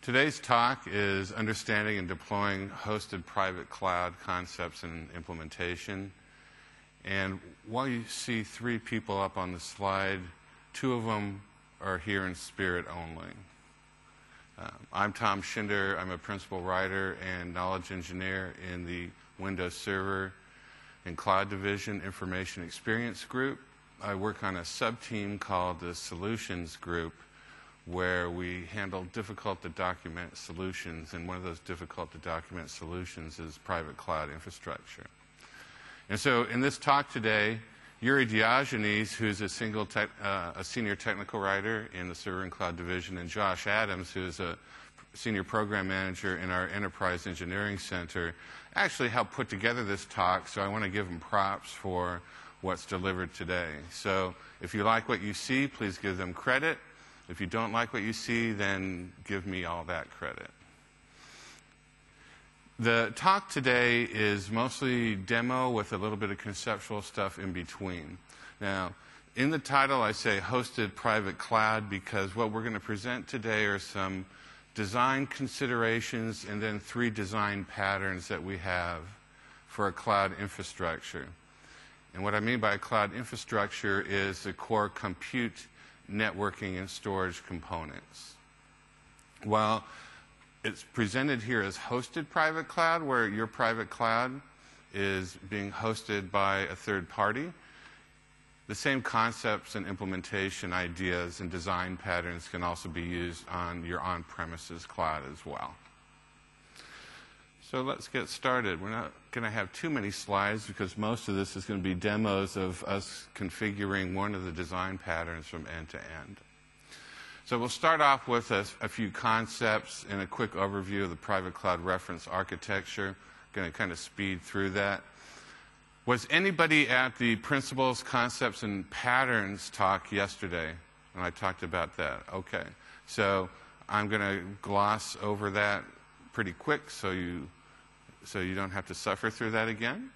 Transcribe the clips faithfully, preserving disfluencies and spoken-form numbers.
Today's talk is Understanding and Deploying Hosted Private Cloud Concepts and Implementation. And while you see three people up on the slide, two of them are here in spirit only. Um, I'm Tom Schinder. I'm a principal writer and knowledge engineer in the Windows Server and Cloud Division Information Experience Group. I work on a sub-team called the Solutions Group, where we handle difficult-to-document solutions, and one of those difficult-to-document solutions is private cloud infrastructure. And so in this talk today, Yuri Diogenes, who's a, single tech, uh, a senior technical writer in the Server and Cloud Division, and Josh Adams, who's a senior program manager in our Enterprise Engineering Center, actually helped put together this talk, so I want to give them props for what's delivered today. So if you like what you see, please give them credit. If you don't like what you see, then give me all that credit. The talk today is mostly demo with a little bit of conceptual stuff in between. Now, in the title I say Hosted Private Cloud because what we're going to present today are some design considerations and then three design patterns that we have for a cloud infrastructure. And what I mean by a cloud infrastructure is the core compute, networking, and storage components. While it's presented here as hosted private cloud, where your private cloud is being hosted by a third party, the same concepts and implementation ideas and design patterns can also be used on your on-premises cloud as well. So let's get started. We're not going to have too many slides because most of this is going to be demos of us configuring one of the design patterns from end to end. So we'll start off with a, a few concepts and a quick overview of the private cloud reference architecture. I'm going to kind of speed through that. Was anybody at the principles, concepts, and patterns talk yesterday? And I talked about that. Okay. So I'm going to gloss over that pretty quick so you so you don't have to suffer through that again.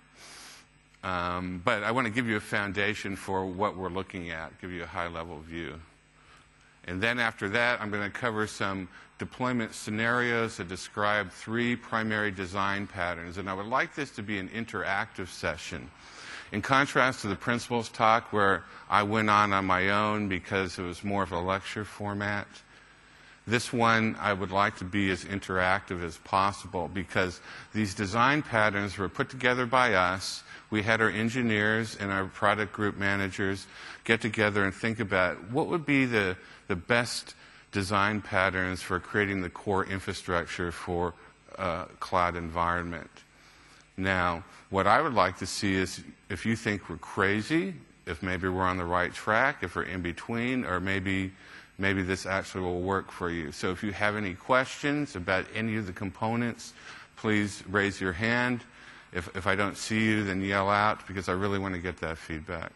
Um, but I want to give you a foundation for what we're looking at, give you a high-level view. And then after that, I'm going to cover some deployment scenarios that describe three primary design patterns. And I would like this to be an interactive session. In contrast to the principles talk, where I went on on my own because it was more of a lecture format, this one I would like to be as interactive as possible because these design patterns were put together by us. We had our engineers and our product group managers get together and think about what would be the, the best design patterns for creating the core infrastructure for a cloud environment. Now, what I would like to see is if you think we're crazy, if maybe we're on the right track, if we're in between, or maybe maybe this actually will work for you. So if you have any questions about any of the components, please raise your hand. If, if I don't see you, then yell out, because I really want to get that feedback.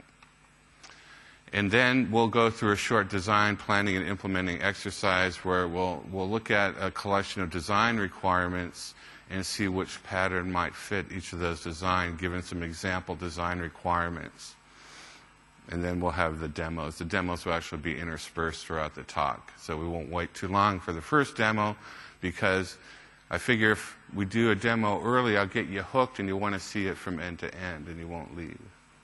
And then we'll go through a short design planning and implementing exercise where we'll, we'll look at a collection of design requirements and see which pattern might fit each of those designs, given some example design requirements. And then we'll have the demos. The demos will actually be interspersed throughout the talk. So we won't wait too long for the first demo because I figure if we do a demo early, I'll get you hooked and you'll want to see it from end to end and you won't leave.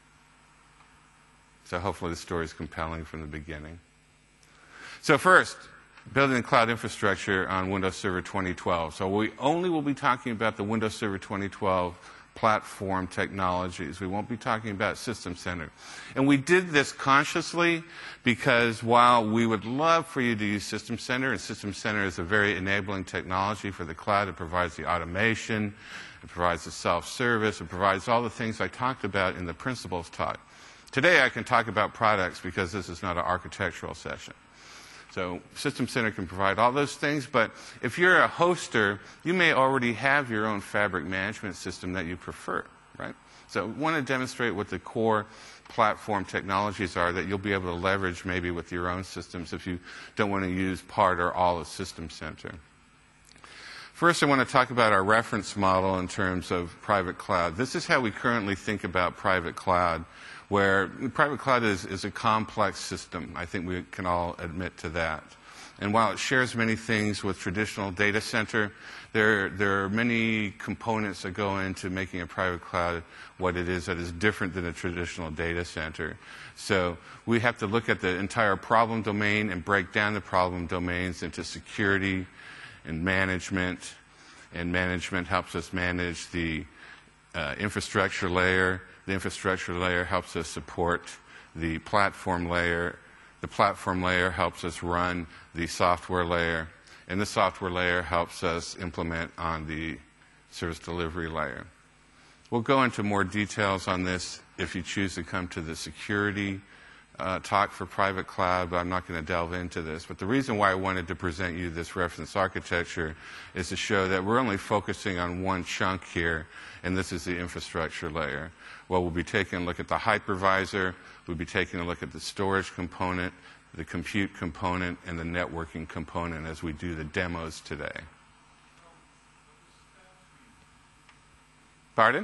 So hopefully the story is compelling from the beginning. So first, building a cloud infrastructure on Windows Server twenty twelve. So we only will be talking about the Windows Server twenty twelve platform technologies. We won't be talking about System Center. And we did this consciously because while we would love for you to use System Center, and System Center is a very enabling technology for the cloud, it provides the automation, it provides the self-service, it provides all the things I talked about in the principles talk. Today I can talk about products because this is not an architectural session. So System Center can provide all those things, but if you're a hoster, you may already have your own fabric management system that you prefer, right? So we want to demonstrate what the core platform technologies are that you'll be able to leverage maybe with your own systems if you don't want to use part or all of System Center. First, I want to talk about our reference model in terms of private cloud. This is how we currently think about private cloud, where private cloud is, is a complex system. I think we can all admit to that. And while it shares many things with traditional data center, there, there are many components that go into making a private cloud what it is that is different than a traditional data center. So we have to look at the entire problem domain and break down the problem domains into security and management. And management helps us manage the uh, infrastructure layer. The infrastructure layer helps us support the platform layer. The platform layer helps us run the software layer, and the software layer helps us implement on the service delivery layer. We'll go into more details on this if you choose to come to the security uh, talk for private cloud, but I'm not going to delve into this. But the reason why I wanted to present you this reference architecture is to show that we're only focusing on one chunk here, and this is the infrastructure layer. Well, we'll be taking a look at the hypervisor, we'll be taking a look at the storage component, the compute component, and the networking component as we do the demos today. Pardon?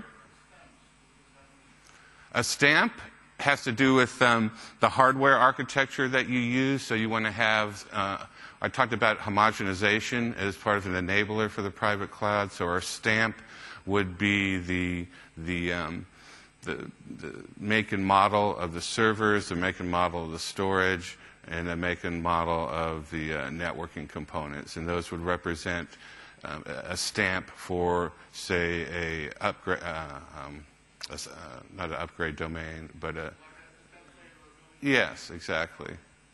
A stamp has to do with um, the hardware architecture that you use. So you want to have, uh, I talked about homogenization as part of an enabler for the private cloud. So our stamp would be the, the, um, the, the make and model of the servers, the make and model of the storage, and the make and model of the uh, networking components. And those would represent um, a stamp for, say, a upgrade, uh, um, a, uh, not an upgrade domain, but a, yes, exactly.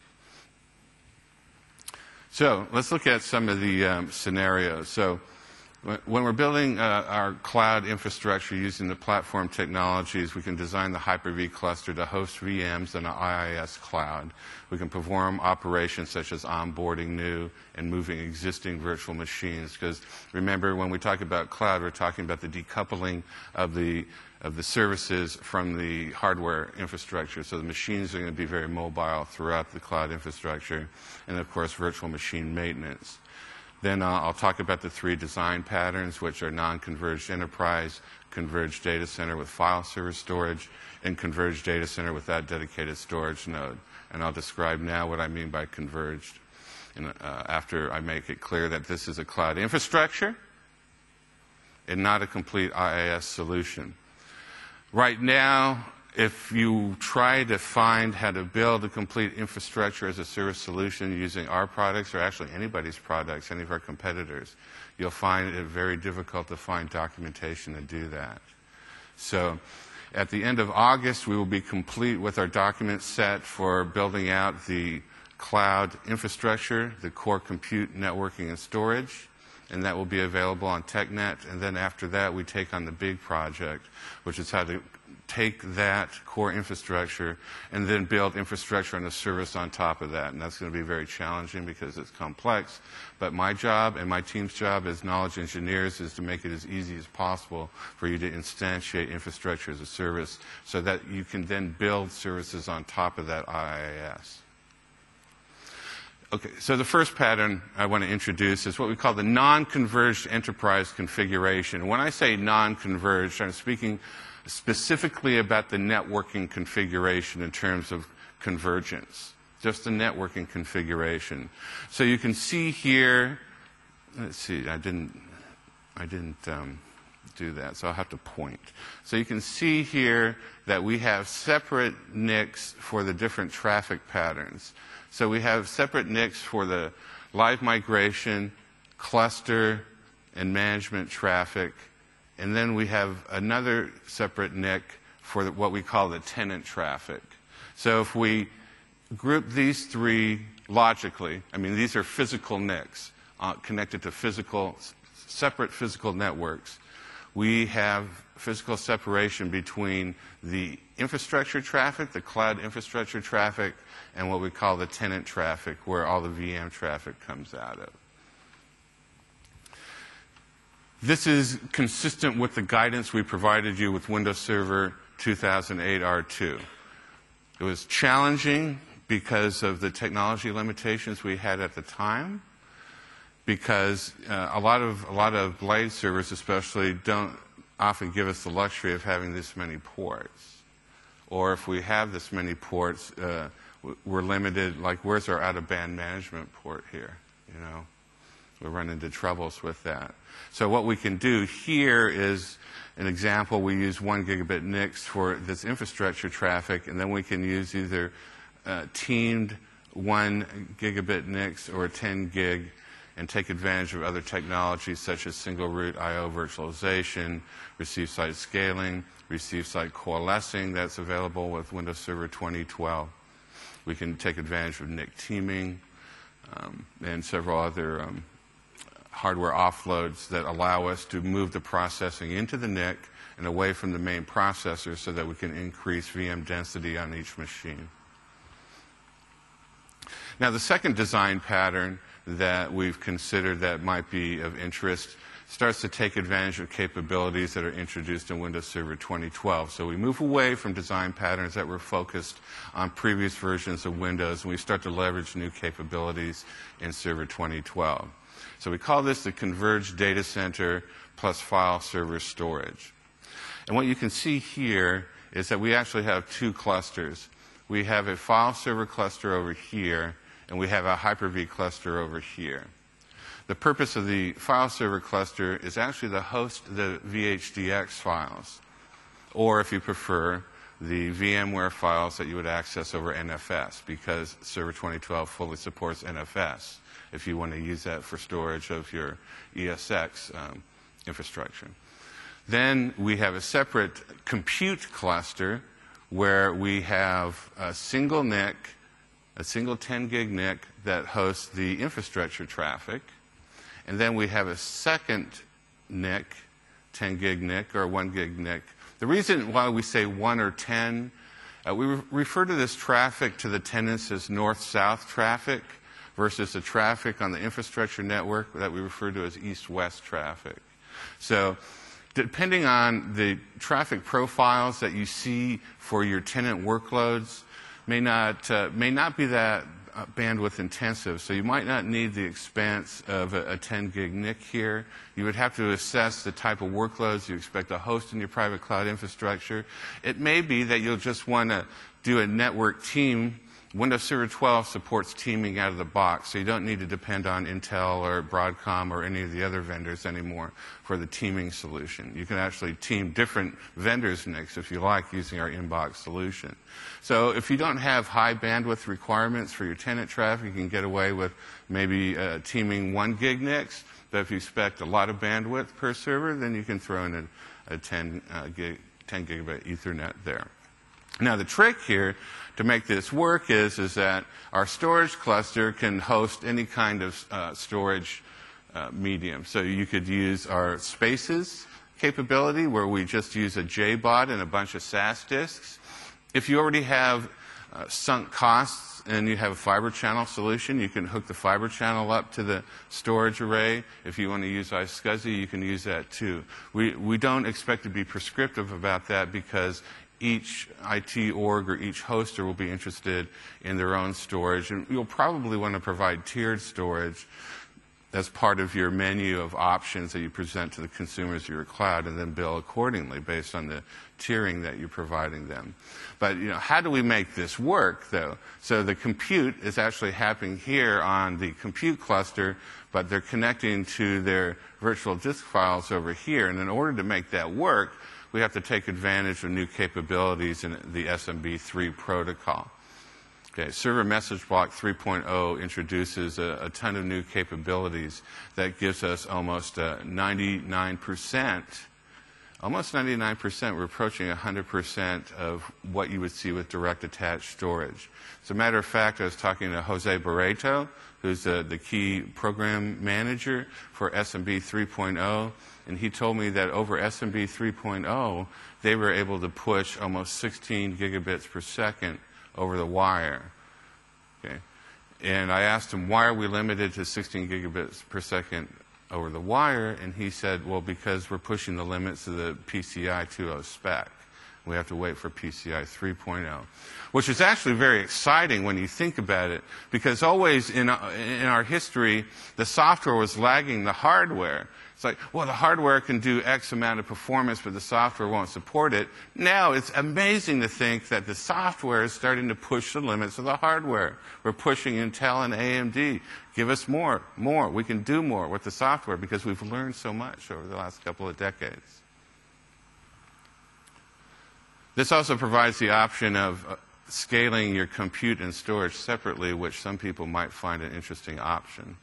So let's look at some of the um, scenarios. So when we're building uh, our cloud infrastructure using the platform technologies, we can design the Hyper-V cluster to host V Ms in an I I S cloud. We can perform operations such as onboarding new and moving existing virtual machines. Because remember, when we talk about cloud, we're talking about the decoupling of the of the services from the hardware infrastructure. So the machines are going to be very mobile throughout the cloud infrastructure, and of course, virtual machine maintenance. Then uh, I'll talk about the three design patterns, which are non-converged enterprise, converged data center with file server storage, and converged data center with that dedicated storage node. And I'll describe now what I mean by converged, and, uh, after I make it clear that this is a cloud infrastructure and not a complete I I S solution. Right now, if you try to find how to build a complete infrastructure as a service solution using our products, or actually anybody's products, any of our competitors, you'll find it very difficult to find documentation to do that. So at the end of August, we will be complete with our document set for building out the cloud infrastructure, the core compute, networking, and storage. And that will be available on TechNet. And then after that, we take on the big project, which is how to take that core infrastructure and then build infrastructure and a service on top of that. And that's going to be very challenging because it's complex. But my job and my team's job as knowledge engineers is to make it as easy as possible for you to instantiate infrastructure as a service so that you can then build services on top of that I I S. Okay, so the first pattern I want to introduce is what we call the non-converged enterprise configuration. When I say non-converged, I'm speaking specifically about the networking configuration in terms of convergence, just the networking configuration. So you can see here, let's see, I didn't, I didn't um, do that, so I'll have to point. So you can see here that we have separate N I Cs for the different traffic patterns. So we have separate N I Cs for the live migration, cluster, and management traffic. And then we have another separate N I C for the, what we call the tenant traffic. So if we group these three logically, I mean, these are physical N I Cs uh, connected to physical, separate physical networks. We have physical separation between the infrastructure traffic, the cloud infrastructure traffic, and what we call the tenant traffic, where all the V M traffic comes out of. This is consistent with the guidance we provided you with Windows Server two thousand eight R two. It was challenging because of the technology limitations we had at the time, because uh, a lot of a lot of blade servers especially don't often give us the luxury of having this many ports. Or if we have this many ports, uh, we're limited, like where's our out-of-band management port here? You know, we run into troubles with that. So what we can do here is an example. We use one gigabit N I Cs for this infrastructure traffic, and then we can use either uh, teamed one gigabit N I C or a ten gig and take advantage of other technologies such as single root I O virtualization, receive site scaling, receive site coalescing that's available with Windows Server twenty twelve. We can take advantage of N I C teaming um, and several other um, hardware offloads that allow us to move the processing into the N I C and away from the main processor so that we can increase V M density on each machine. Now, the second design pattern that we've considered that might be of interest starts to take advantage of capabilities that are introduced in Windows Server twenty twelve. So we move away from design patterns that were focused on previous versions of Windows, and we start to leverage new capabilities in Server twenty twelve. So we call this the converged data center plus file server storage. And what you can see here is that we actually have two clusters. We have a file server cluster over here, and we have a Hyper-V cluster over here. The purpose of the file server cluster is actually to host the V H D X files, or if you prefer, the VMware files that you would access over N F S, because Server twenty twelve fully supports N F S if you want to use that for storage of your E S X um, infrastructure. Then we have a separate compute cluster where we have a single N I C, a single ten gig N I C that hosts the infrastructure traffic. And then we have a second N I C, ten gig N I C or one gig N I C. The reason why we say one or ten, uh, we re refer to this traffic to the tenants as north-south traffic versus the traffic on the infrastructure network that we refer to as east-west traffic. So depending on the traffic profiles that you see for your tenant workloads, may not, uh, may not be that uh, bandwidth intensive. So you might not need the expense of a, a ten gig N I C here. You would have to assess the type of workloads you expect to host in your private cloud infrastructure. It may be that you'll just want to do a network team. Windows Server twelve supports teaming out of the box, so you don't need to depend on Intel or Broadcom or any of the other vendors anymore for the teaming solution. You can actually team different vendors' N I Cs if you like using our inbox solution. So if you don't have high bandwidth requirements for your tenant traffic, you can get away with maybe uh, teaming one gig N I Cs, but if you expect a lot of bandwidth per server, then you can throw in a, a ten, uh, gig, ten gigabit Ethernet there. Now, the trick here to make this work is, is that our storage cluster can host any kind of uh, storage uh, medium. So you could use our Spaces capability, where we just use a J BOD and a bunch of S A S disks. If you already have uh, sunk costs and you have a fiber channel solution, you can hook the fiber channel up to the storage array. If you want to use iSCSI, you can use that too. We, we don't expect to be prescriptive about that, because each I T org or each hoster will be interested in their own storage, and you'll probably want to provide tiered storage as part of your menu of options that you present to the consumers of your cloud, and then bill accordingly based on the tiering that you're providing them. But you know, how do we make this work, though? So the compute is actually happening here on the compute cluster, but they're connecting to their virtual disk files over here, and in order to make that work, we have to take advantage of new capabilities in the S M B three protocol. Okay, Server Message Block three point oh introduces a, a ton of new capabilities that gives us almost uh, ninety-nine percent, almost ninety-nine percent, we're approaching one hundred percent of what you would see with direct attached storage. As a matter of fact, I was talking to Jose Barreto, who's uh, the key program manager for S M B three point oh, and he told me that over S M B three point oh, they were able to push almost sixteen gigabits per second over the wire. Okay. And I asked him, why are we limited to sixteen gigabits per second over the wire? And he said, well, because we're pushing the limits of the P C I two point oh spec. We have to wait for P C I three point oh, which is actually very exciting when you think about it, because always in, in our history, the software was lagging the hardware. It's like, well, the hardware can do X amount of performance, but the software won't support it. Now it's amazing to think that the software is starting to push the limits of the hardware. We're pushing Intel and A M D. Give us more, more. We can do more with the software because we've learned so much over the last couple of decades. This also provides the option of uh, scaling your compute and storage separately, which some people might find an interesting option.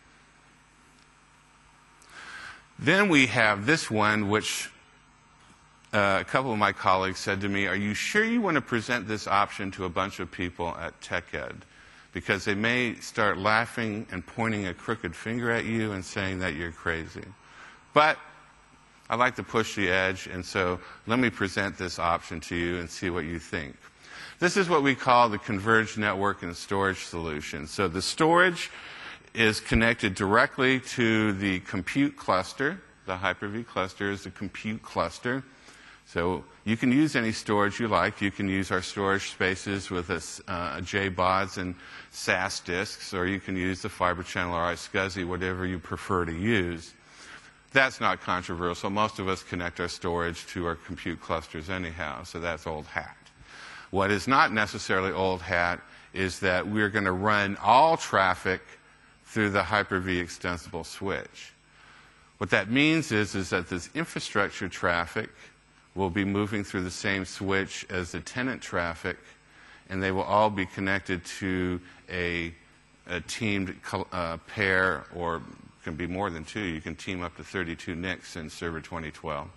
Then we have this one, which uh, a couple of my colleagues said to me, are you sure you want to present this option to a bunch of people at TechEd? Because they may start laughing and pointing a crooked finger at you and saying that you're crazy. But I like to push the edge, and so let me present this option to you and see what you think. This is what we call the converged network and storage solution. So the storage is connected directly to the compute cluster. The Hyper-V cluster is the compute cluster. So you can use any storage you like. You can use our storage spaces with a, uh, J BODs and S A S disks, or you can use the Fibre Channel or iSCSI, whatever you prefer to use. That's not controversial. Most of us connect our storage to our compute clusters anyhow, so that's old hat. What is not necessarily old hat is that we're going to run all traffic through the Hyper-V extensible switch. What that means is, is that this infrastructure traffic will be moving through the same switch as the tenant traffic, and they will all be connected to a, a teamed uh, pair, or can be more than two. You can team up to thirty-two N I Cs in Server twenty twelve.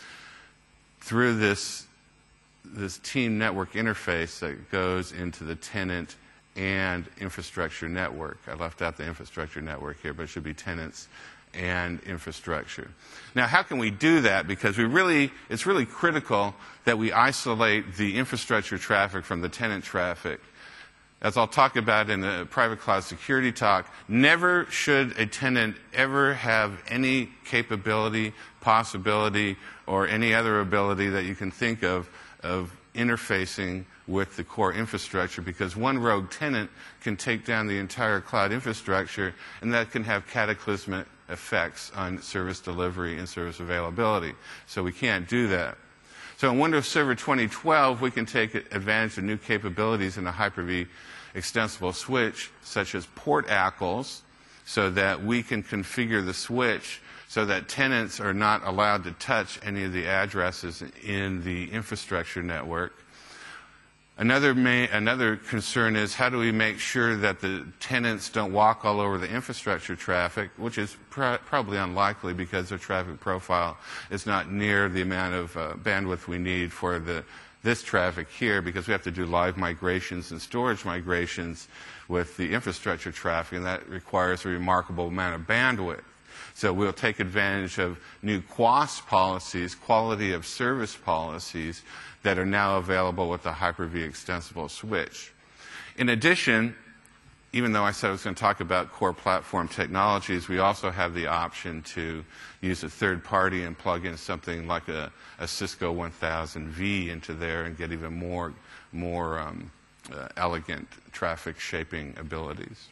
Through this, this team network interface that goes into the tenant and infrastructure network. I left out the infrastructure network here, but it should be tenants and infrastructure. Now, how can we do that? Because we really, it's really critical that we isolate the infrastructure traffic from the tenant traffic. As I'll talk about in a private cloud security talk, never should a tenant ever have any capability, possibility, or any other ability that you can think of of interfacing with the core infrastructure, because one rogue tenant can take down the entire cloud infrastructure, and that can have cataclysmic effects on service delivery and service availability. So we can't do that. So in Windows Server twenty twelve, we can take advantage of new capabilities in the Hyper-V extensible switch, such as port A C Ls, so that we can configure the switch so that tenants are not allowed to touch any of the addresses in the infrastructure network. Another, main, another concern is, how do we make sure that the tenants don't walk all over the infrastructure traffic, which is pr probably unlikely because their traffic profile is not near the amount of uh, bandwidth we need for the, this traffic here, because we have to do live migrations and storage migrations with the infrastructure traffic, and that requires a remarkable amount of bandwidth. So we'll take advantage of new Q O S policies, quality of service policies, that are now available with the Hyper-V extensible switch. In addition, even though I said I was going to talk about core platform technologies, we also have the option to use a third party and plug in something like a, a Cisco one thousand V into there and get even more, more um, uh, elegant traffic shaping abilities.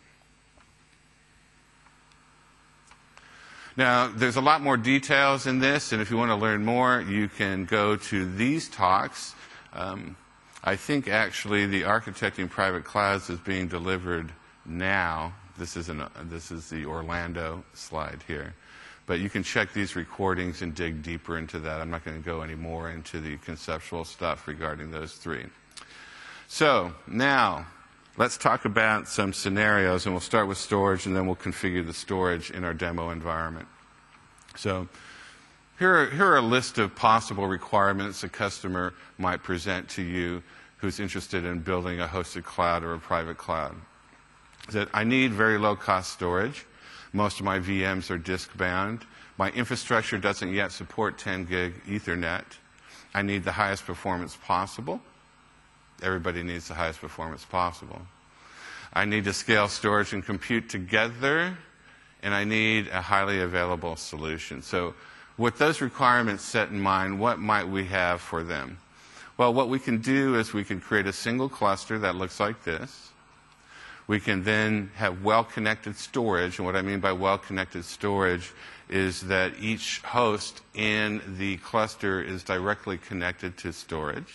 Now, there's a lot more details in this, and if you want to learn more, you can go to these talks. Um, I think actually the Architecting Private Clouds is being delivered now. This is, an, this is the Orlando slide here. But you can check these recordings and dig deeper into that. I'm not going to go any more into the conceptual stuff regarding those three. So now, let's talk about some scenarios, and we'll start with storage, and then we'll configure the storage in our demo environment. So here are, here are a list of possible requirements a customer might present to you who's interested in building a hosted cloud or a private cloud. That I need very low-cost storage. Most of my V Ms are disk-bound. My infrastructure doesn't yet support ten gig Ethernet. I need the highest performance possible. Everybody needs the highest performance possible. I need to scale storage and compute together, and I need a highly available solution. So with those requirements set in mind, what might we have for them? Well, what we can do is we can create a single cluster that looks like this. We can then have well-connected storage, and what I mean by well-connected storage is that each host in the cluster is directly connected to storage.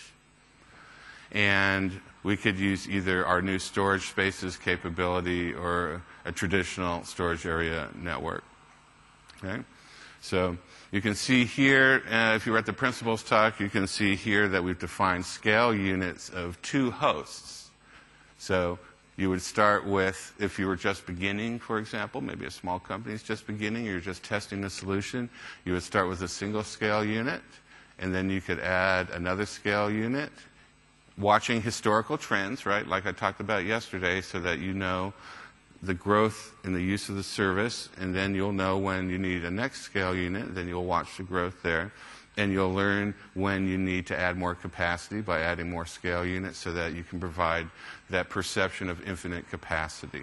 And we could use either our new storage spaces capability or a traditional storage area network. Okay? So you can see here, uh, if you were at the principals talk, you can see here that we've defined scale units of two hosts. So you would start with, if you were just beginning, for example, maybe a small company is just beginning, you're just testing the solution, you would start with a single scale unit, and then you could add another scale unit, watching historical trends, right, like I talked about yesterday, so that you know the growth in the use of the service, and then you'll know when you need a next scale unit, then you'll watch the growth there. And you'll learn when you need to add more capacity by adding more scale units so that you can provide that perception of infinite capacity.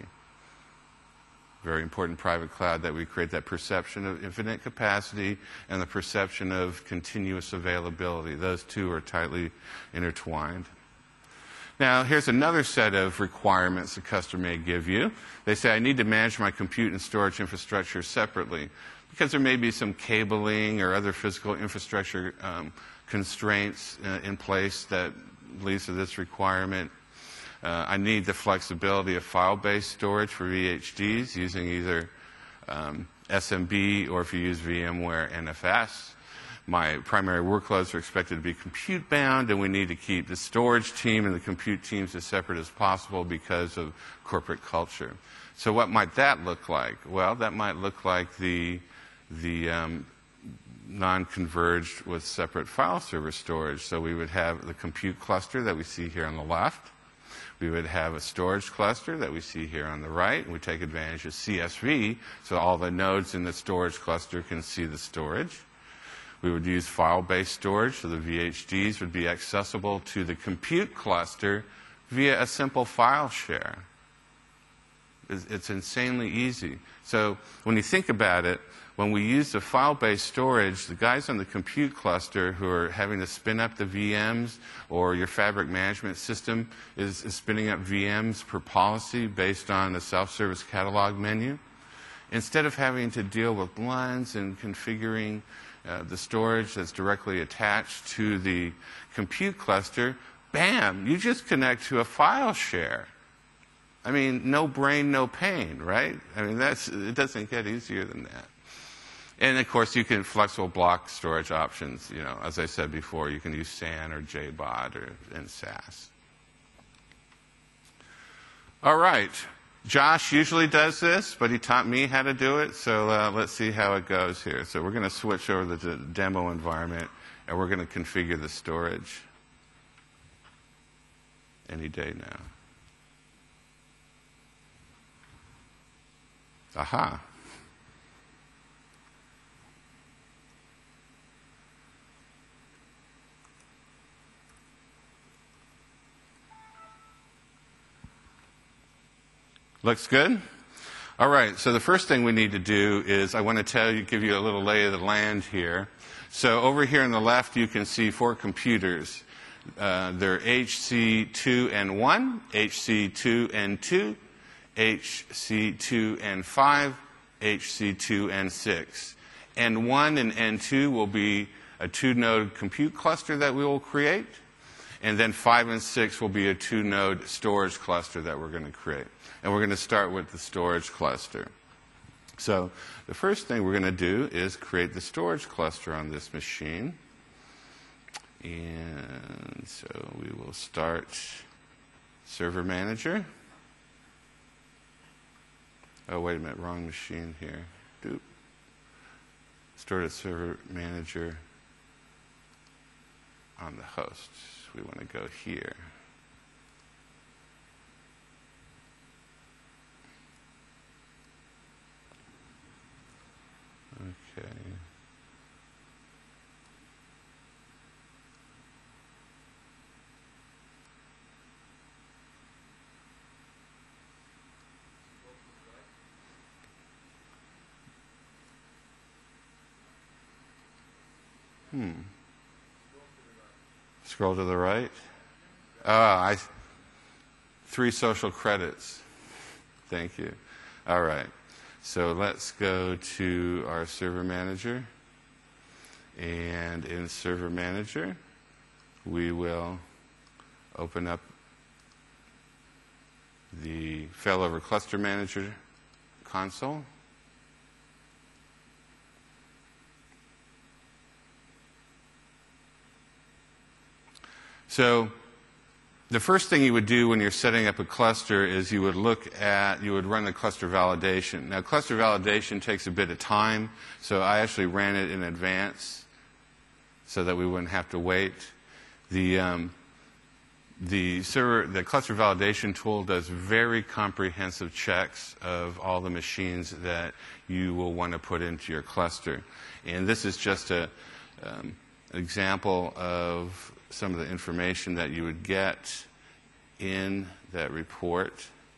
Very important private cloud that we create that perception of infinite capacity and the perception of continuous availability. Those two are tightly intertwined. Now, here's another set of requirements a customer may give you. They say, I need to manage my compute and storage infrastructure separately, because there may be some cabling or other physical infrastructure um, constraints uh, in place that leads to this requirement. Uh, I need the flexibility of file-based storage for V H Ds using either um, S M B or if you use VMware N F S. My primary workloads are expected to be compute-bound, and we need to keep the storage team and the compute teams as separate as possible because of corporate culture. So what might that look like? Well, that might look like the the um, non-converged with separate file server storage. So we would have the compute cluster that we see here on the left. We would have a storage cluster that we see here on the right. And we take advantage of C S V, so all the nodes in the storage cluster can see the storage. We would use file-based storage, so the V H Ds would be accessible to the compute cluster via a simple file share. It's, it's insanely easy. So when you think about it, when we use the file-based storage, the guys on the compute cluster who are having to spin up the V Ms, or your fabric management system is, is spinning up V Ms per policy based on the self-service catalog menu, instead of having to deal with lines and configuring uh, the storage that's directly attached to the compute cluster, bam, you just connect to a file share. I mean, no brain, no pain, right? I mean, that's, it doesn't get easier than that. And of course, you can flexible block storage options. You know, as I said before, you can use S A N or J B O D or in S A S. All right. Josh usually does this, but he taught me how to do it. So uh, let's see how it goes here. So we're going to switch over to the demo environment, and we're going to configure the storage any day now. Aha. Looks good? All right, so the first thing we need to do is I want to tell you, give you a little lay of the land here. So over here on the left, you can see four computers. Uh, they're H C two N one, H C two N two, H C two N five, H C two N six. N one and N two will be a two-node compute cluster that we will create. And then five and six will be a two-node storage cluster that we're going to create. And we're going to start with the storage cluster. So the first thing we're going to do is create the storage cluster on this machine. And so we will start Server Manager. Oh, wait a minute, wrong machine here. Doop. Start a Server Manager on the host. We want to go here. Okay. Hmm. Scroll to the right. Ah, I, three social credits. Thank you. All right. So let's go to our Server Manager. And in Server Manager, we will open up the Failover Cluster Manager console. So the first thing you would do when you're setting up a cluster is you would look at, you would run the cluster validation. Now, cluster validation takes a bit of time, so I actually ran it in advance so that we wouldn't have to wait. The, um, the, server, the cluster validation tool does very comprehensive checks of all the machines that you will want to put into your cluster. And this is just a, um, an example of some of the information that you would get in that report.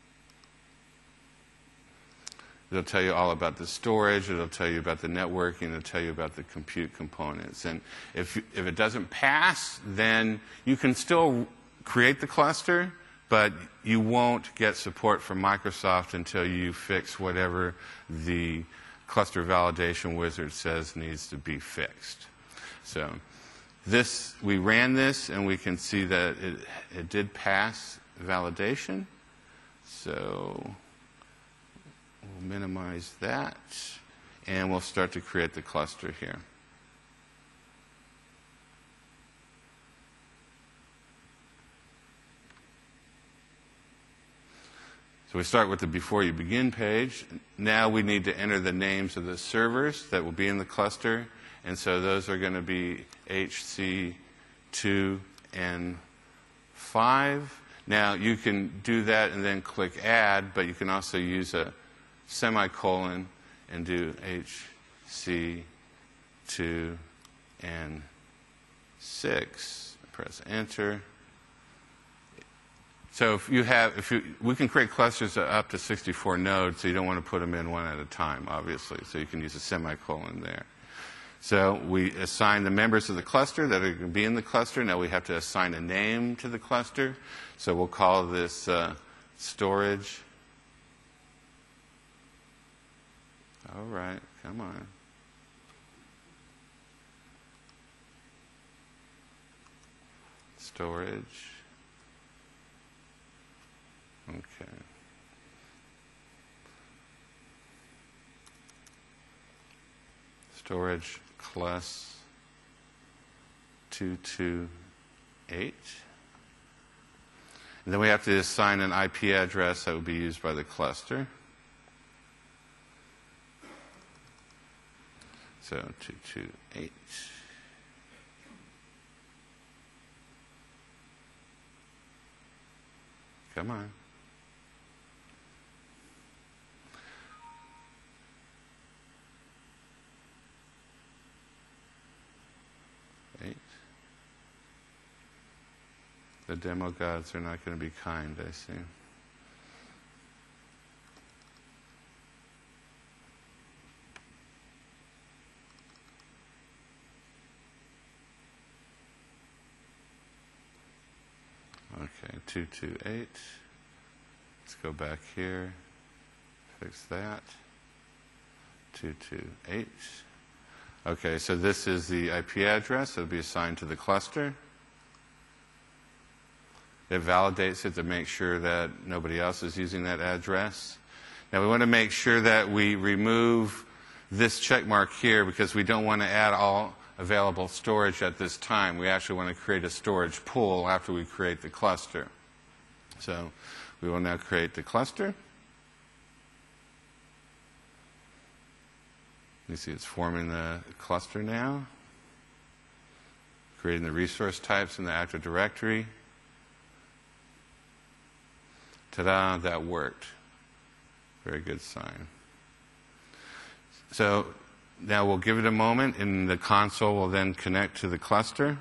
It'll tell you all about the storage, it'll tell you about the networking, it'll tell you about the compute components. And if, if it doesn't pass, then you can still create the cluster, but you won't get support from Microsoft until you fix whatever the cluster validation wizard says needs to be fixed. So this, we ran this, and we can see that it, it did pass validation. So we'll minimize that, and we'll start to create the cluster here. So we start with the Before You Begin page. Now we need to enter the names of the servers that will be in the cluster. And so those are going to be H C two and five. Now you can do that and then click Add, but you can also use a semicolon and do H C two and six. Press Enter. So if you have, if you, we can create clusters up to sixty-four nodes, so you don't want to put them in one at a time, obviously. So you can use a semicolon there. So we assign the members of the cluster that are going to be in the cluster. Now we have to assign a name to the cluster. So we'll call this uh, storage. All right, come on. Storage. Okay. Storage class two two eight. And then we have to assign an I P address that will be used by the cluster. So two two eight. Come on. Eight. The demo gods are not going to be kind, I see. Okay, two two eight. Let's go back here. Fix that. two two eight. Okay, so this is the I P address that will be assigned to the cluster. It validates it to make sure that nobody else is using that address. Now we want to make sure that we remove this check mark here because we don't want to add all available storage at this time. We actually want to create a storage pool after we create the cluster. So we will now create the cluster. You see it's forming the cluster now. Creating the resource types in the Active Directory. Ta-da, that worked. Very good sign. So now we'll give it a moment, and the console will then connect to the cluster.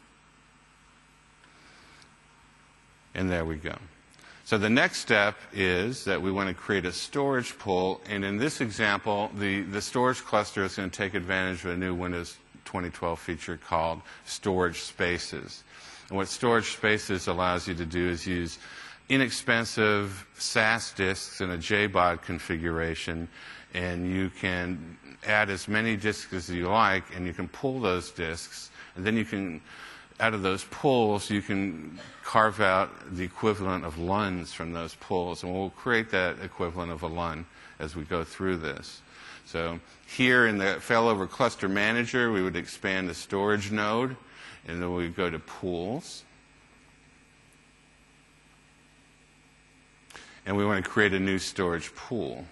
And there we go. So the next step is that we want to create a storage pool. And in this example, the, the storage cluster is going to take advantage of a new Windows twenty twelve feature called Storage Spaces. And what Storage Spaces allows you to do is use inexpensive S A S disks in a J BOD configuration, and you can add as many disks as you like, and you can pull those disks, and then you can, out of those pulls, you can carve out the equivalent of L U Ns from those pulls, and we'll create that equivalent of a L U N as we go through this. So here in the failover cluster manager, we would expand the storage node, and then we go to pools. And we want to create a new storage pool.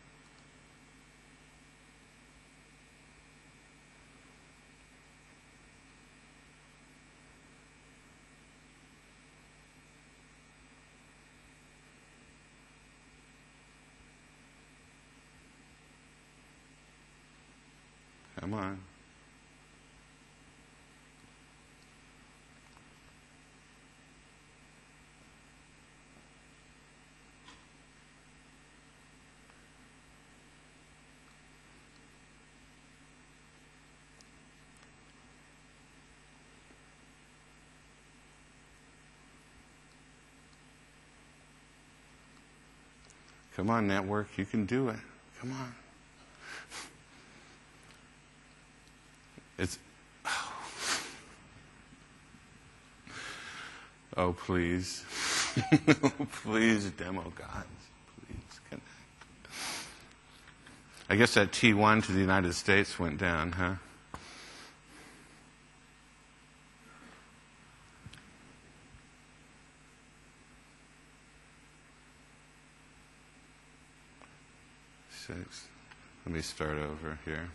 Come on. Come on, network, you can do it. Come on. It's, oh, oh please. Please, demo gods. Please connect. I guess that T one to the United States went down, huh? Six. Let me start over here.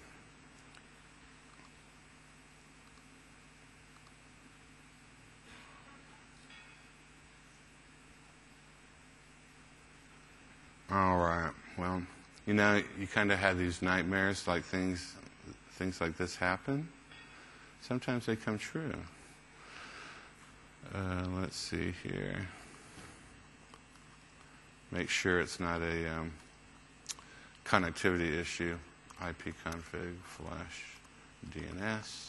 All right. Well, you know, you kind of have these nightmares, like things, things like this happen. Sometimes they come true. Uh, let's see here. Make sure it's not a um, connectivity issue. ipconfig flash D N S.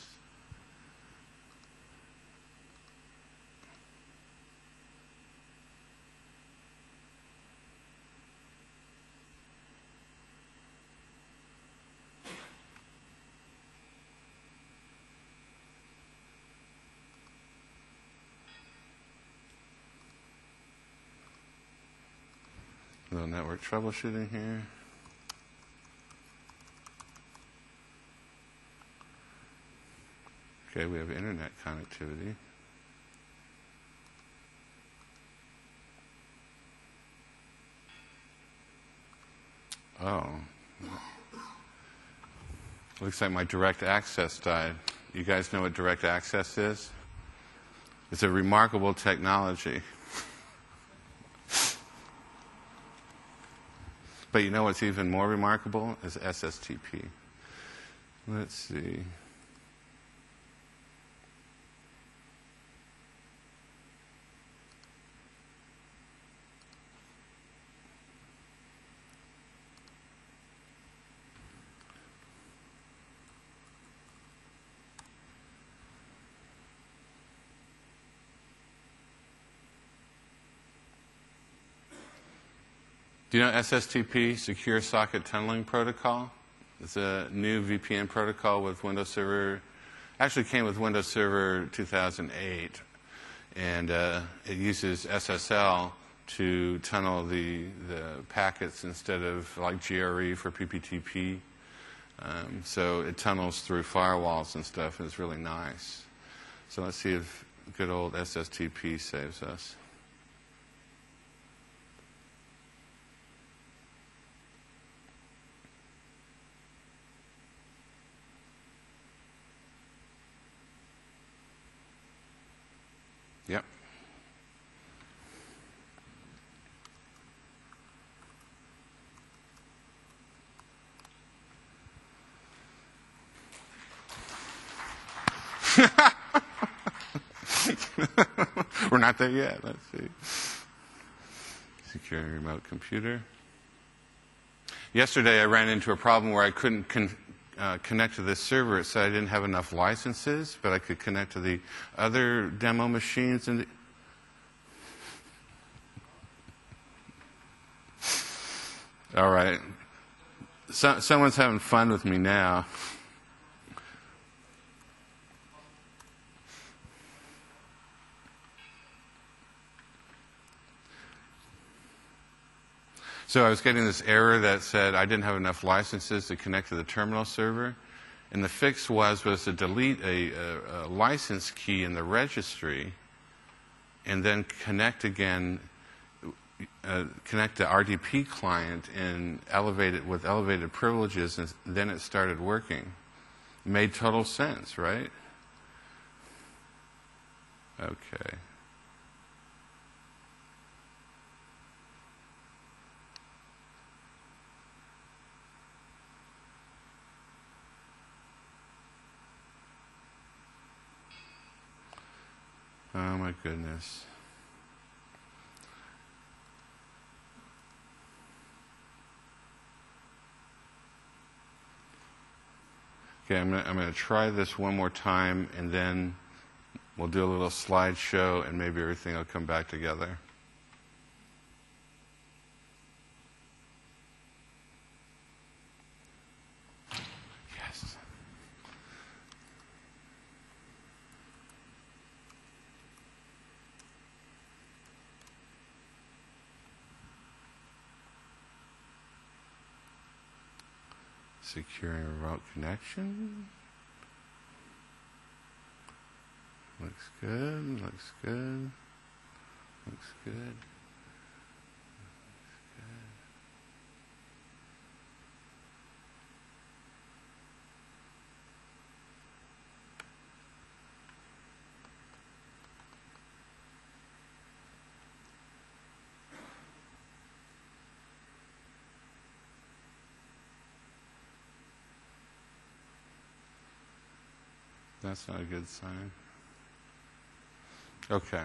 A little network troubleshooting here. Okay, we have internet connectivity. Oh. Looks like my direct access died. You guys know what direct access is? It's a remarkable technology. But you know what's even more remarkable is S S T P. Let's see. Do you know S S T P, Secure Socket Tunneling Protocol? It's a new V P N protocol with Windows Server. Actually came with Windows Server two thousand eight. And uh, it uses S S L to tunnel the, the packets instead of like G R E for P P T P. Um, so it tunnels through firewalls and stuff, and it's really nice. So let's see if good old S S T P saves us. Yep. We're not there yet. Let's see. Securing remote computer. Yesterday I ran into a problem where I couldn't con uh, connect to this server, it said I didn't have enough licenses, but I could connect to the other demo machines. And all right. So, someone's having fun with me now. So I was getting this error that said I didn't have enough licenses to connect to the terminal server. And the fix was, was to delete a, a, a license key in the registry and then connect again, uh, connect the R D P client and elevate it with elevated privileges, and then it started working. It made total sense, right? Okay. Oh my goodness. Okay, I'm gonna, I'm gonna try this one more time, and then we'll do a little slideshow, and maybe everything will come back together. Yes. Securing remote connection. Looks good, looks good, looks good, looks good. That's not a good sign. Okay.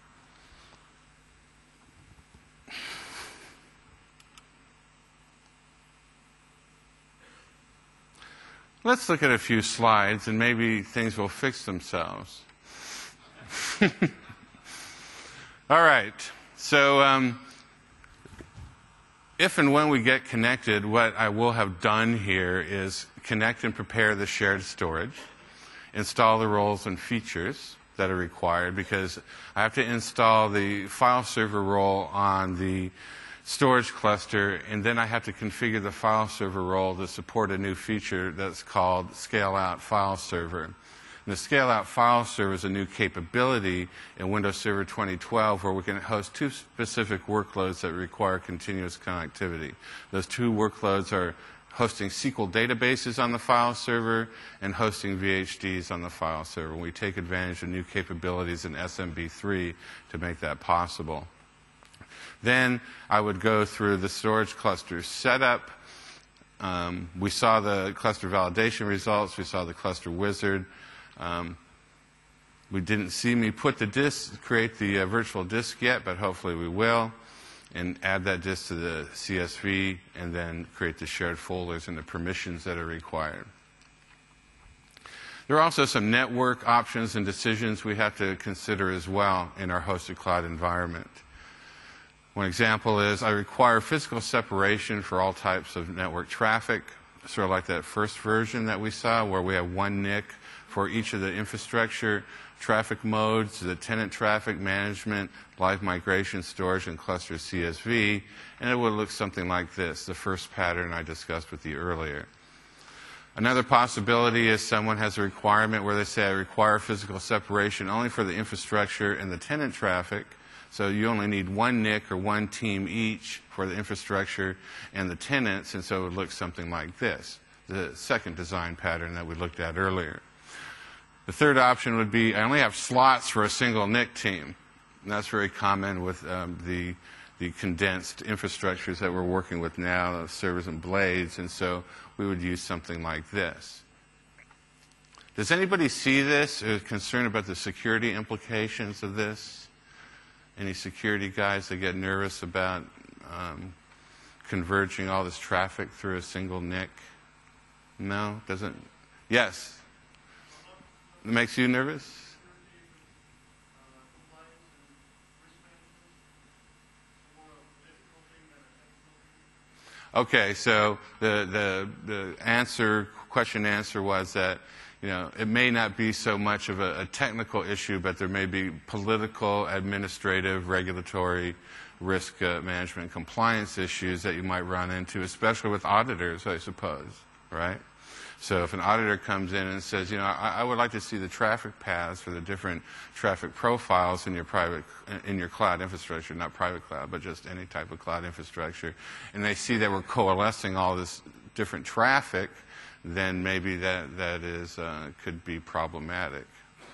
Let's look at a few slides, and maybe things will fix themselves. All right. So um, if and when we get connected, what I will have done here is connect and prepare the shared storage, install the roles and features that are required, because I have to install the file server role on the storage cluster, and then I have to configure the file server role to support a new feature that's called Scale Out File Server. And the Scale Out File Server is a new capability in Windows Server twenty twelve where we can host two specific workloads that require continuous connectivity. Those two workloads are hosting S Q L databases on the file server and hosting V H Ds on the file server. We take advantage of new capabilities in S M B three to make that possible. Then I would go through the storage cluster setup. Um, we saw the cluster validation results. We saw the cluster wizard. Um, we didn't see me put the disk, create the uh, virtual disk yet, but hopefully we will. And add that disk to the C S V, and then create the shared folders and the permissions that are required. There are also some network options and decisions we have to consider as well in our hosted cloud environment. One example is I require physical separation for all types of network traffic, sort of like that first version that we saw where we have one N I C for each of the infrastructure traffic modes, the tenant traffic management, live migration, storage, and cluster C S V, and it would look something like this, the first pattern I discussed with you earlier. Another possibility is someone has a requirement where they say I require physical separation only for the infrastructure and the tenant traffic, so you only need one N I C or one team each for the infrastructure and the tenants, and so it would look something like this, the second design pattern that we looked at earlier. The third option would be I only have slots for a single N I C team. And that's very common with um, the, the condensed infrastructures that we're working with now, the servers and blades, and so we would use something like this. Does anybody see this or is concerned about the security implications of this? Any security guys that get nervous about um, converging all this traffic through a single N I C? No, doesn't. Yes. It makes you nervous? Okay, so the, the, the answer, question answer was that, you know, it may not be so much of a, a technical issue, but there may be political, administrative, regulatory, risk uh, management, compliance issues that you might run into, especially with auditors, I suppose, right? So if an auditor comes in and says, you know, I, I would like to see the traffic paths for the different traffic profiles in your private, in your cloud infrastructure, not private cloud, but just any type of cloud infrastructure, and they see that we're coalescing all this different traffic, then maybe that, that is, uh, could be problematic.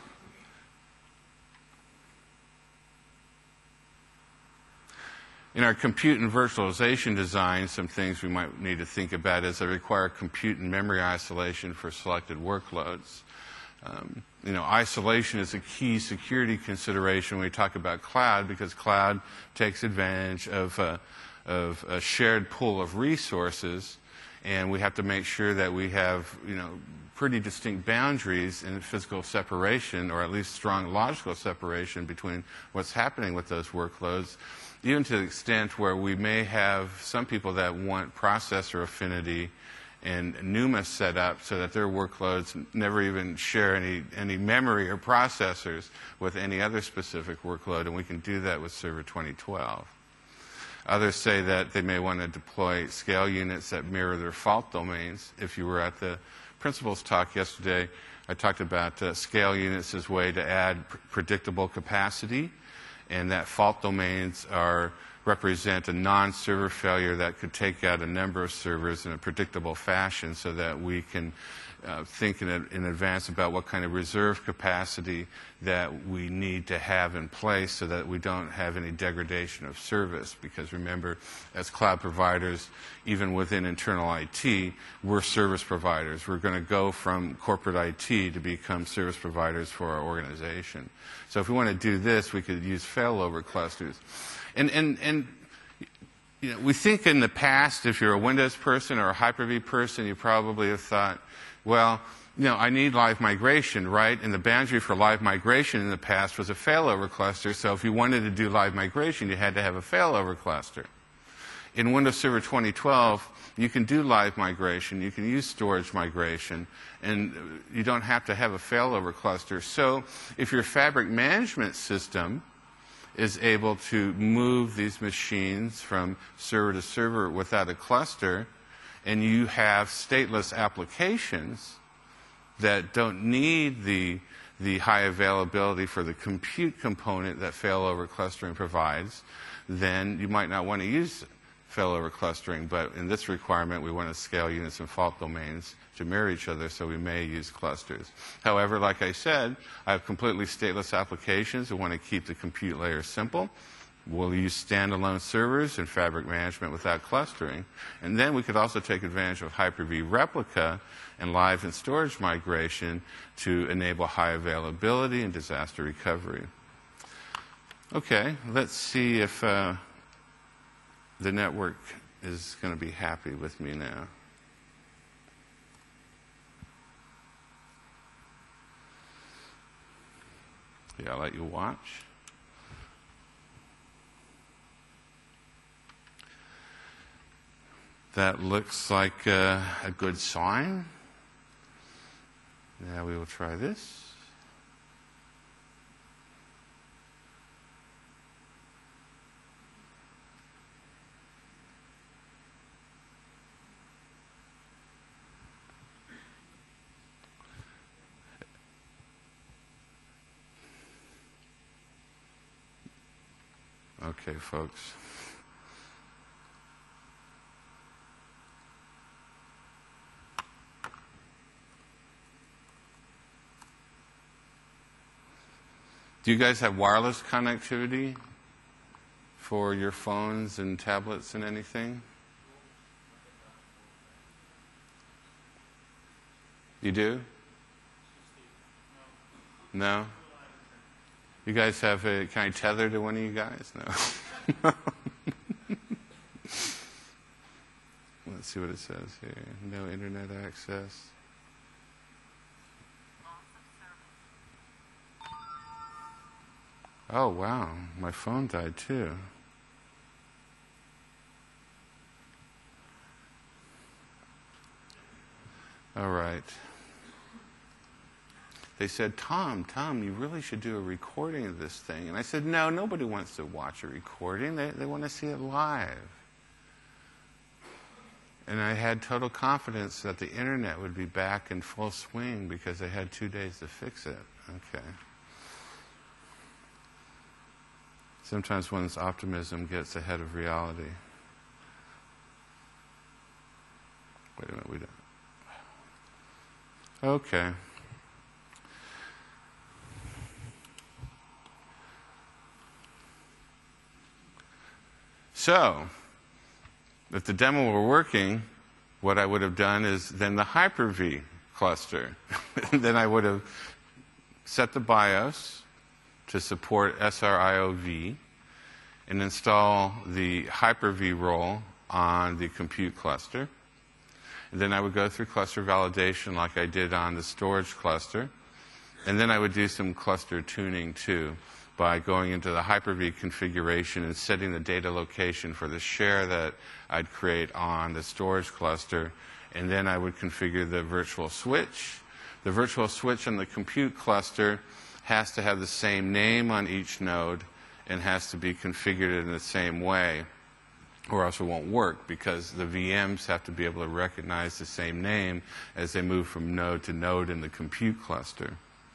In our compute and virtualization design, some things we might need to think about is they require compute and memory isolation for selected workloads. Um, you know, isolation is a key security consideration when we talk about cloud, because cloud takes advantage of, uh, of a shared pool of resources, and we have to make sure that we have, you know, pretty distinct boundaries in physical separation, or at least strong logical separation between what's happening with those workloads, even to the extent where we may have some people that want processor affinity and NUMA set up so that their workloads never even share any, any memory or processors with any other specific workload, and we can do that with Server twenty twelve. Others say that they may want to deploy scale units that mirror their fault domains. If you were at the principals talk yesterday, I talked about uh, scale units as a way to add pr predictable capacity, and that fault domains are represent a non-server failure that could take out a number of servers in a predictable fashion, so that we can uh, think in, a, in advance about what kind of reserve capacity that we need to have in place so that we don't have any degradation of service. Because remember, as cloud providers, even within internal I T, we're service providers. We're going to go from corporate I T to become service providers for our organization. So if we want to do this, we could use failover clusters. And, and, and you know, we think in the past, if you're a Windows person or a Hyper-V person, you probably have thought, well, you know, I need live migration, right? And the boundary for live migration in the past was a failover cluster. So if you wanted to do live migration, you had to have a failover cluster. In Windows Server twenty twelve, you can do live migration, you can use storage migration, and you don't have to have a failover cluster. So if your fabric management system is able to move these machines from server to server without a cluster, and you have stateless applications that don't need the, the high availability for the compute component that failover clustering provides, then you might not want to use failover clustering. But in this requirement, we want to scale units and fault domains to mirror each other, so we may use clusters. However, like I said, I have completely stateless applications. I want to keep the compute layer simple. We'll use standalone servers and fabric management without clustering. And then we could also take advantage of Hyper-V replica and live and storage migration to enable high availability and disaster recovery. Okay, let's see if uh, the network is going to be happy with me now. Yeah, I'll let you watch. That looks like uh, a good sign. Now we will try this. Okay, folks. Do you guys have wireless connectivity for your phones and tablets and anything? You do? No? You guys have a, can I tether to one of you guys? No. let's see what it says here. No internet access. Oh, wow. My phone died too. All right. They said, Tom, Tom, you really should do a recording of this thing. And I said, no, nobody wants to watch a recording. They, they want to see it live. And I had total confidence that the internet would be back in full swing because they had two days to fix it. Okay. Sometimes one's optimism gets ahead of reality. Wait a minute, we don't. Okay. So, if the demo were working, what I would have done is then the Hyper-V cluster. Then I would have set the BIOS to support S R I O V and install the Hyper-V role on the compute cluster. And then I would go through cluster validation like I did on the storage cluster. And then I would do some cluster tuning too by going into the Hyper-V configuration and setting the data location for the share that I'd create on the storage cluster. And then I would configure the virtual switch. The virtual switch on the compute cluster has to have the same name on each node and has to be configured in the same way, or else it won't work because the V Ms have to be able to recognize the same name as they move from node to node in the compute cluster.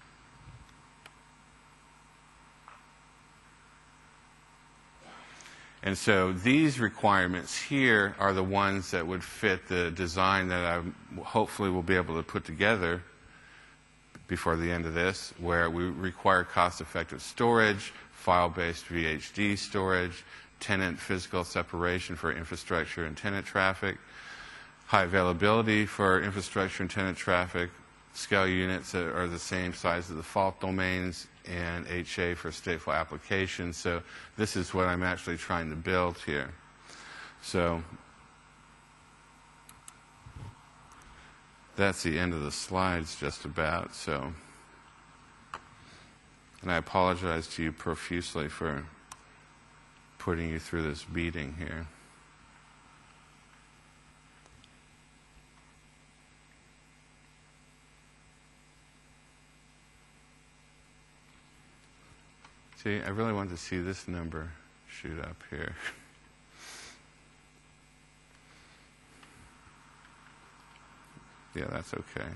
And so these requirements here are the ones that would fit the design that I hopefully will be able to put together before the end of this, where we require cost-effective storage, file-based V H D storage, tenant physical separation for infrastructure and tenant traffic, high availability for infrastructure and tenant traffic, scale units that are the same size as the fault domains, and H A for stateful applications. So this is what I'm actually trying to build here. So that's the end of the slides just about. So, and I apologize to you profusely for putting you through this beating here. See, I really want to see this number shoot up here. Yeah, that's okay.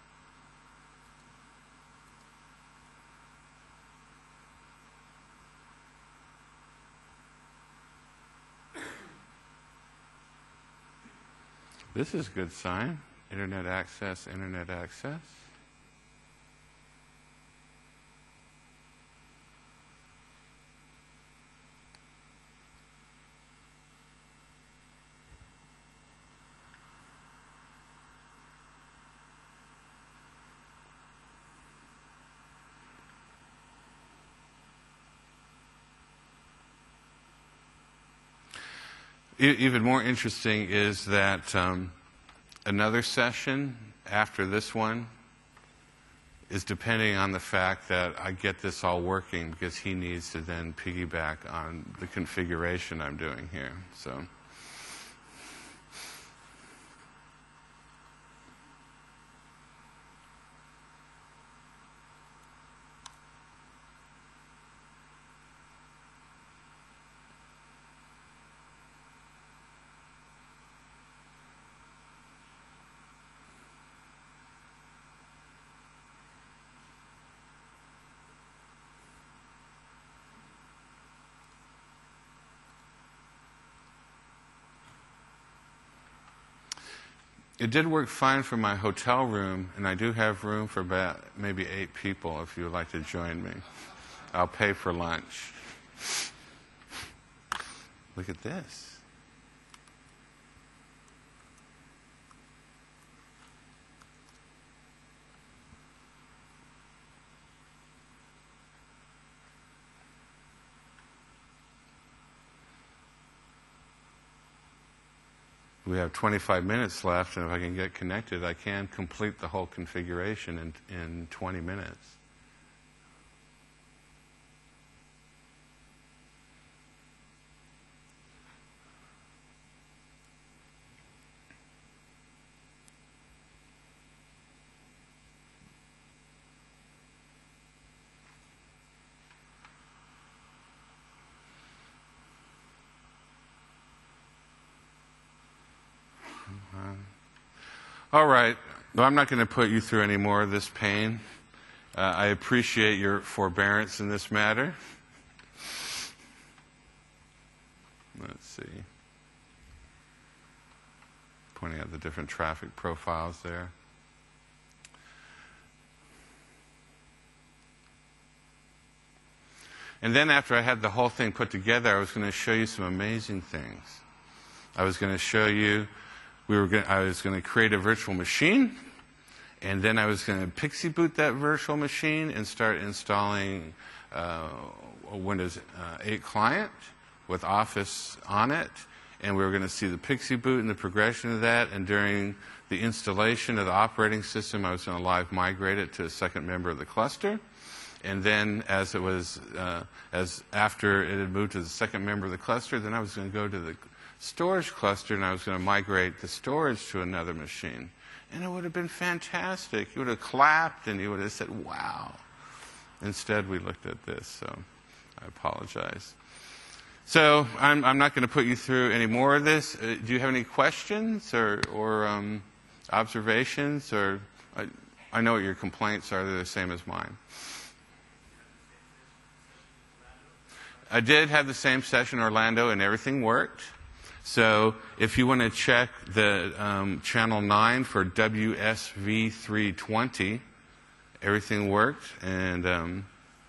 This is a good sign. Internet access, internet access. Even more interesting is that um, another session after this one is depending on the fact that I get this all working, because he needs to then piggyback on the configuration I'm doing here. So. It did work fine for my hotel room, and I do have room for about maybe eight people if you would like to join me. I'll pay for lunch. Look at this. we have twenty-five minutes left, and if I can get connected, I can complete the whole configuration in, in twenty minutes. All right. Well, I'm not going to put you through any more of this pain. Uh, I appreciate your forbearance in this matter. Let's see. Pointing out the different traffic profiles there. And then after I had the whole thing put together, I was going to show you some amazing things. I was going to show you We were going, I was going to create a virtual machine, and then I was going to Pixie boot that virtual machine and start installing uh, a Windows uh, eight client with Office on it. And we were going to see the Pixie boot and the progression of that. And during the installation of the operating system, I was going to live migrate it to a second member of the cluster. And then, as it was, uh, as after it had moved to the second member of the cluster, then I was going to go to the storage cluster, and I was going to migrate the storage to another machine. And it would have been fantastic. You would have clapped, and you would have said, wow. Instead, we looked at this, so I apologize. So I'm, I'm not going to put you through any more of this. Uh, do you have any questions or, or um, observations? Or I, I know what your complaints are. They're the same as mine. I did have the same session in Orlando, and everything worked. So if you want to check the um, channel nine for W S V three twenty, everything worked, and um,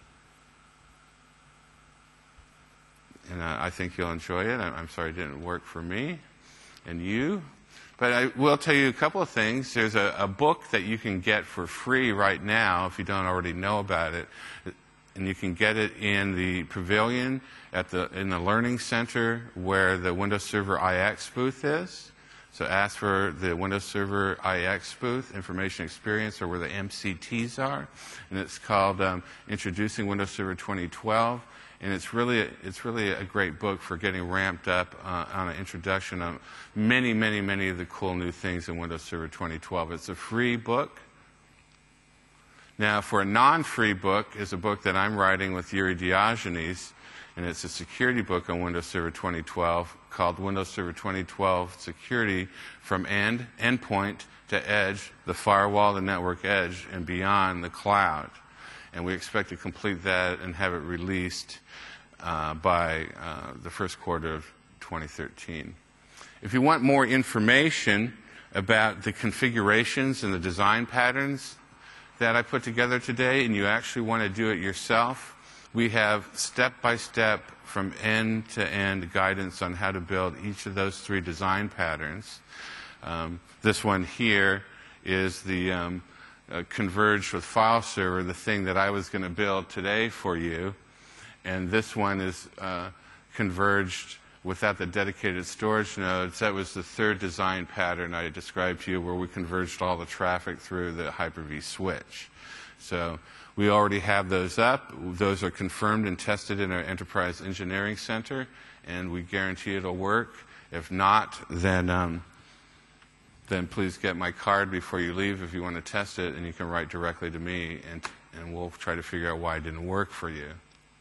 and I, I think you'll enjoy it. I'm, I'm sorry it didn't work for me and you, but I will tell you a couple of things. There's a, a book that you can get for free right now if you don't already know about it. And you can get it in the pavilion at the in the Learning Center where the Windows Server I X booth is. So ask for the Windows Server I X booth, Information Experience, or where the M C Ts are. And it's called um, Introducing Windows Server twenty twelve. And it's really, a, it's really a great book for getting ramped up uh, on an introduction of many, many, many of the cool new things in Windows Server twenty twelve. It's a free book. Now, for a non-free book is a book that I'm writing with Yuri Diogenes, and it's a security book on Windows Server twenty twelve called Windows Server twenty twelve Security from End, Endpoint to Edge, the Firewall, the Network Edge, and Beyond the Cloud. And we expect to complete that and have it released uh, by uh, the first quarter of twenty thirteen. If you want more information about the configurations and the design patterns that I put together today, and you actually want to do it yourself, we have step-by-step from end-to-end guidance on how to build each of those three design patterns. Um, this one here is the um, uh, Converged with File Server, the thing that I was going to build today for you. And this one is uh, converged without the dedicated storage nodes. That was the third design pattern I described to you, where we converged all the traffic through the Hyper-V switch. So we already have those up. Those are confirmed and tested in our Enterprise Engineering Center, and we guarantee it'll work. If not, then um, then please get my card before you leave if you want to test it, and you can write directly to me, and, and we'll try to figure out why it didn't work for you.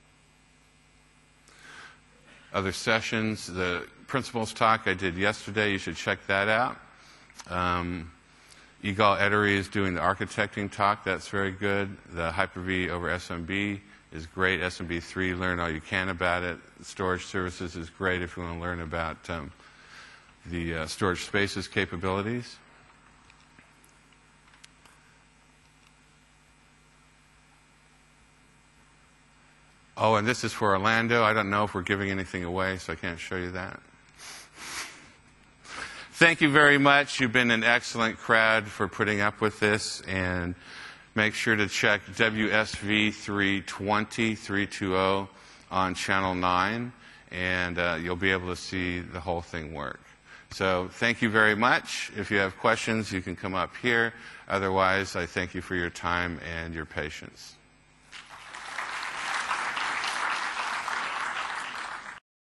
Other sessions, the principles talk I did yesterday, you should check that out. Um, Igal Edery is doing the architecting talk. That's very good. The Hyper-V over S M B is great. S M B three, learn all you can about it. Storage services is great if you want to learn about um, the uh, storage spaces capabilities. Oh, and this is for Orlando. I don't know if we're giving anything away, so I can't show you that. Thank you very much. You've been an excellent crowd for putting up with this. And make sure to check W S V three twenty, three twenty on Channel nine, and uh, you'll be able to see the whole thing work. So thank you very much. If you have questions, you can come up here. Otherwise, I thank you for your time and your patience.